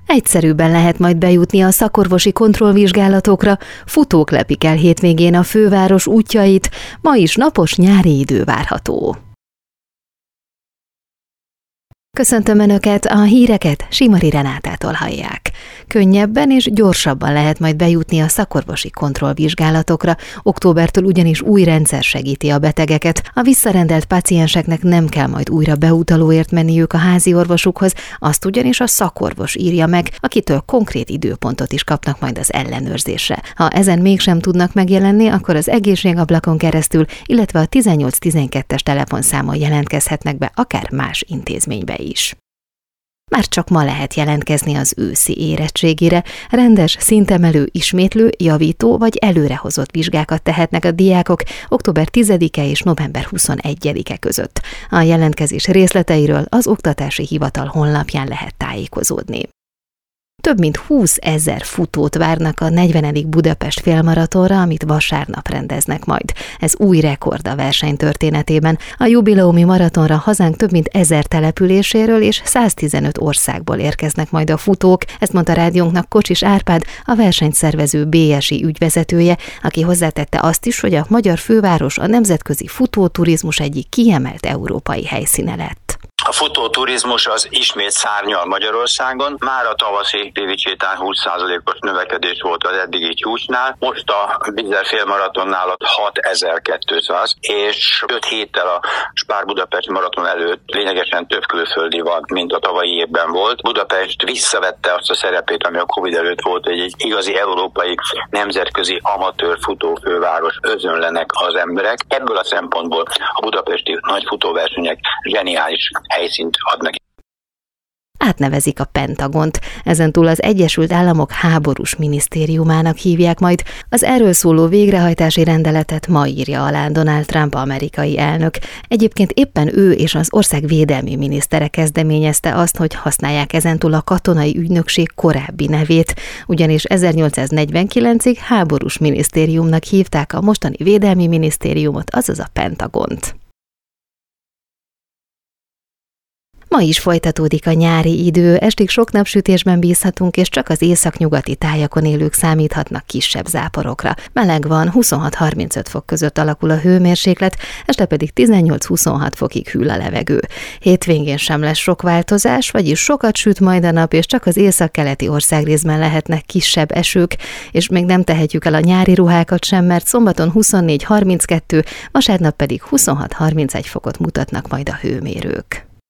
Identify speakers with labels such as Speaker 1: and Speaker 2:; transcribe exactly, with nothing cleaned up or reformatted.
Speaker 1: Egyszerűbben lehet majd bejutni a szakorvosi kontrollvizsgálatokra, futók lepik el hétvégén a főváros útjait, ma is napos nyári idő várható. Köszöntöm Önöket, a híreket Simari Renátától hallják. Könnyebben és gyorsabban lehet majd bejutni a szakorvosi kontrollvizsgálatokra, októbertől ugyanis új rendszer segíti a betegeket. A visszarendelt pácienseknek nem kell majd újra beutalóért menniük a házi orvosukhoz, azt ugyanis a szakorvos írja meg, akitől konkrét időpontot is kapnak majd az ellenőrzésre. Ha ezen mégsem tudnak megjelenni, akkor az egészségablakon keresztül, illetve a tizennyolc tizenkettes telefonszámon jelentkezhetnek be akár más intézménybe is. Már csak ma lehet jelentkezni az őszi érettségire, rendes, szintemelő, ismétlő, javító vagy előrehozott vizsgákat tehetnek a diákok október tizedike és november huszonegyedike között. A jelentkezés részleteiről az Oktatási Hivatal honlapján lehet tájékozódni. Több mint húszezer futót várnak a negyvenedik Budapest félmaratonra, amit vasárnap rendeznek majd. Ez új rekord a verseny történetében. A jubileumi maratonra hazánk több mint ezer településéről és száztizenöt országból érkeznek majd a futók. Ezt mondta rádiónknak Kocsis Árpád, a versenyt szervező bé es i ügyvezetője, aki hozzátette azt is, hogy a magyar főváros a nemzetközi futóturizmus egyik kiemelt európai helyszíne lett.
Speaker 2: A futóturizmus az ismét szárnyal Magyarországon. Már a tavaszi tévicsétán húsz százalékos növekedés volt az eddigi csúcsnál. Most a Bizer félmaratonnál hatezer-kétszáz, és öt héttel a Spár Budapest maraton előtt lényegesen több külföldi van, mint a tavalyi évben volt. Budapest visszavette azt a szerepét, ami a Covid előtt volt, egy igazi európai nemzetközi amatőr futófőváros, özönlenek az emberek. Ebből a szempontból a budapesti nagy futóversenyek zseniális helyszínt adnak.
Speaker 1: Átnevezik a Pentagont, ezentúl az Egyesült Államok háborús minisztériumának hívják majd. Az erről szóló végrehajtási rendeletet ma írja alá Donald Trump amerikai elnök. Egyébként éppen ő és az ország védelmi minisztere kezdeményezte azt, hogy használják ezentúl a katonai ügynökség korábbi nevét, ugyanis ezernyolcszáznegyvenkilencig háborús minisztériumnak hívták a mostani védelmi minisztériumot, azaz a Pentagont. Ma is folytatódik a nyári idő, estig sok napsütésben bízhatunk, és csak az északnyugati tájakon élők számíthatnak kisebb záporokra. Meleg van, huszonhat-harmincöt fok között alakul a hőmérséklet, este pedig tizennyolc-huszonhat fokig hűl a levegő. Hétvégén sem lesz sok változás, vagyis sokat süt majd a nap, és csak az északkeleti országrészben lehetnek kisebb esők, és még nem tehetjük el a nyári ruhákat sem, mert szombaton huszonnégy-harminckettő, vasárnap pedig huszonhat-harmincegy fokot mutatnak majd a hőmérők.